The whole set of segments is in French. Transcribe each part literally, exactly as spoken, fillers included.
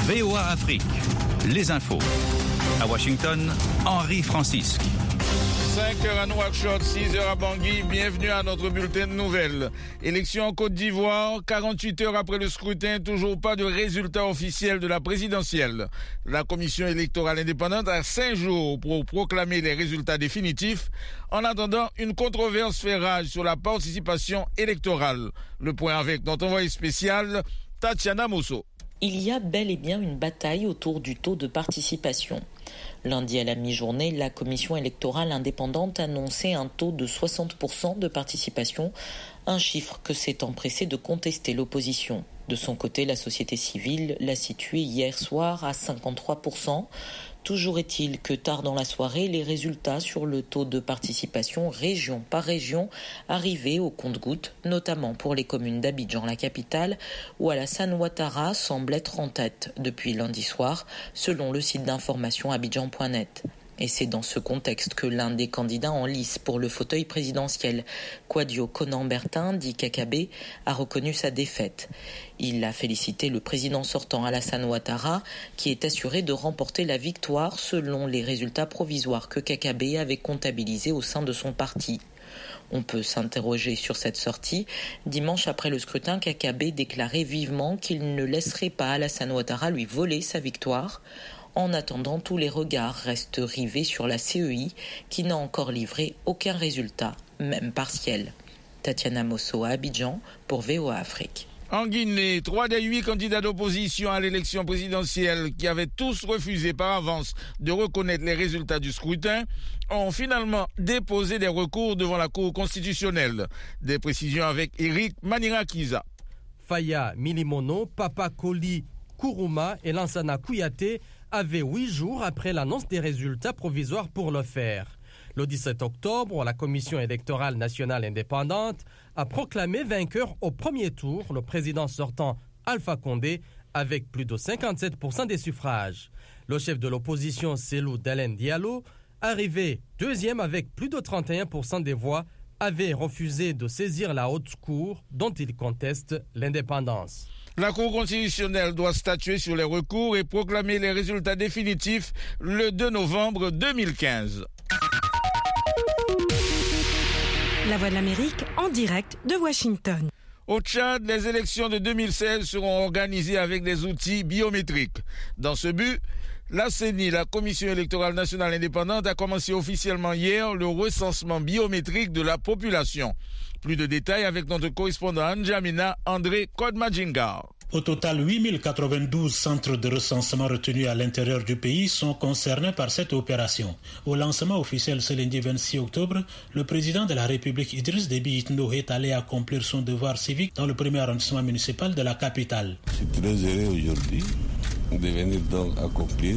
V O A Afrique, les infos. À Washington, Henri Francisque. cinq heures à Nouakchott, six heures à Bangui, bienvenue à notre bulletin de nouvelles. Élection en Côte d'Ivoire, quarante-huit heures après le scrutin, toujours pas de résultat officiel de la présidentielle. La commission électorale indépendante a cinq jours pour proclamer les résultats définitifs. En attendant, une controverse fait rage sur la participation électorale. Le point avec notre envoyé spécial, Tatiana Mosso. Il y a bel et bien une bataille autour du taux de participation. Lundi à la mi-journée, la commission électorale indépendante annonçait un taux de soixante pour cent de participation, un chiffre que s'est empressé de contester l'opposition. De son côté, la société civile l'a situé hier soir à cinquante-trois pour cent. Toujours est-il que tard dans la soirée, les résultats sur le taux de participation région par région arrivaient au compte-gouttes, notamment pour les communes d'Abidjan, la capitale, où Alassane Ouattara semble être en tête depuis lundi soir, selon le site d'information abidjan point net. Et c'est dans ce contexte que l'un des candidats en lice pour le fauteuil présidentiel, Kouadio Konan-Bertin, dit K K B, a reconnu sa défaite. Il a félicité le président sortant Alassane Ouattara, qui est assuré de remporter la victoire selon les résultats provisoires que K K B avait comptabilisés au sein de son parti. On peut s'interroger sur cette sortie. Dimanche après le scrutin, K K B déclarait vivement qu'il ne laisserait pas Alassane Ouattara lui voler sa victoire. En attendant, tous les regards restent rivés sur la C E I qui n'a encore livré aucun résultat, même partiel. Tatiana Mosso à Abidjan pour V O A Afrique. En Guinée, trois des huit candidats d'opposition à l'élection présidentielle qui avaient tous refusé par avance de reconnaître les résultats du scrutin ont finalement déposé des recours devant la Cour constitutionnelle. Des précisions avec Eric Manirakiza. Faya Milimono, Papa Koli Kourouma et Lansana Kouyaté avaient huit jours après l'annonce des résultats provisoires pour le faire. Le dix-sept octobre, la Commission électorale nationale indépendante a proclamé vainqueur au premier tour le président sortant Alpha Condé avec plus de cinquante-sept pour cent des suffrages. Le chef de l'opposition Cellou Dalein Diallo, arrivé deuxième avec plus de trente et un pour cent des voix, avait refusé de saisir la haute cour dont il conteste l'indépendance. La Cour constitutionnelle doit statuer sur les recours et proclamer les résultats définitifs le deux novembre deux mille quinze. La Voix de l'Amérique en direct de Washington. Au Tchad, les élections de deux mille seize seront organisées avec des outils biométriques. Dans ce but, la C E N I, la Commission électorale nationale indépendante, a commencé officiellement hier le recensement biométrique de la population. Plus de détails avec notre correspondant N'Djamena André Kodmadjingar. Au total, huit mille quatre-vingt-douze centres de recensement retenus à l'intérieur du pays sont concernés par cette opération. Au lancement officiel ce lundi vingt-six octobre, le président de la République Idriss Déby Itno est allé accomplir son devoir civique dans le premier arrondissement municipal de la capitale. Je suis très heureux aujourd'hui de venir donc accomplir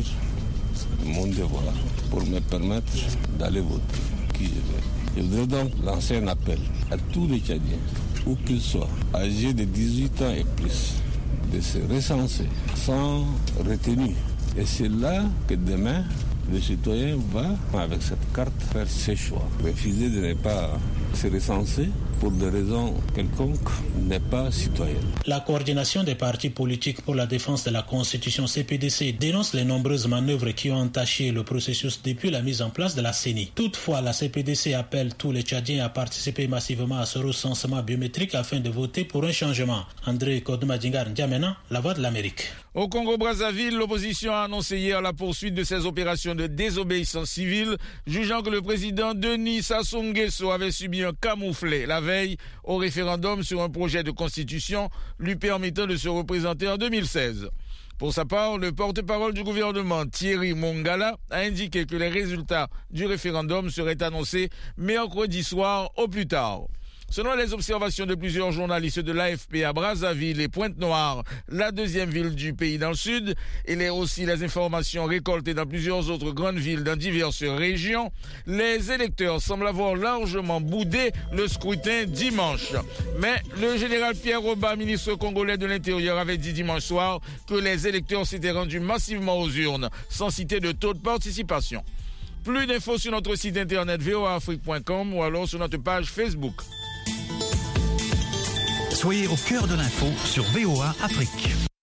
mon devoir pour me permettre d'aller voter qui je veux. Je voudrais donc lancer un appel à tous les Tchadiens, où qu'ils soient, âgés de dix-huit ans et plus, de se recenser sans retenue. Et c'est là que demain, le citoyen va, avec cette carte, faire ses choix. Refuser de ne pas se recenser pour des raisons quelconques n'est pas citoyen. La coordination des partis politiques pour la défense de la Constitution C P D C dénonce les nombreuses manœuvres qui ont entaché le processus depuis la mise en place de la C E N I. Toutefois, la C P D C appelle tous les Tchadiens à participer massivement à ce recensement biométrique afin de voter pour un changement. André Kodmadjingar N'Djamena, La Voix de l'Amérique. Au Congo-Brazzaville, l'opposition a annoncé hier la poursuite de ses opérations de désobéissance civile, jugeant que le président Denis Sassou Nguesso avait subi un camouflet la veille au référendum sur un projet de constitution lui permettant de se représenter en deux mille seize. Pour sa part, le porte-parole du gouvernement, Thierry Mongala, a indiqué que les résultats du référendum seraient annoncés mercredi soir au plus tard. Selon les observations de plusieurs journalistes de l'A F P à Brazzaville et Pointe-Noire, la deuxième ville du pays dans le sud, et les, aussi les informations récoltées dans plusieurs autres grandes villes dans diverses régions, les électeurs semblent avoir largement boudé le scrutin dimanche. Mais le général Pierre Roba, ministre congolais de l'Intérieur, avait dit dimanche soir que les électeurs s'étaient rendus massivement aux urnes, sans citer de taux de participation. Plus d'infos sur notre site internet v o a afrique point com ou alors sur notre page Facebook. Soyez au cœur de l'info sur V O A Afrique.